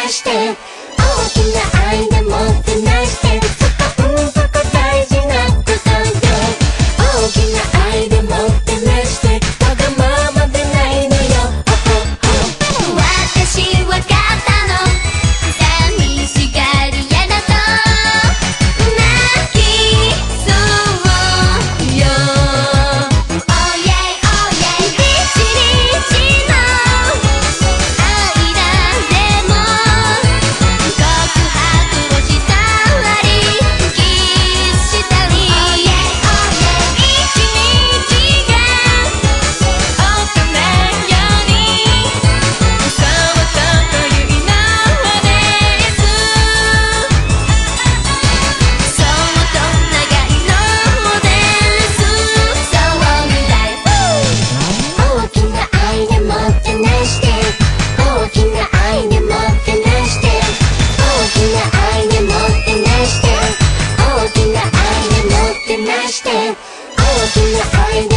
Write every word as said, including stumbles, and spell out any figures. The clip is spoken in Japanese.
して大きな愛でもてなしてそこうんそこ大事なことよ大きな愛でもてなしてわがままでないのよ私わかったの寂しがり屋だと泣きそうよ Oh yeah oh yeah 一日の間でも告白をしたりキスしたり Oh yeah oh yeah 一日が乙女よりそうというのですそうと長いのですそうみたい大きな愛でもてなして大きな愛でもてなして大きな愛でもてなして大きな愛でもてなして大きな愛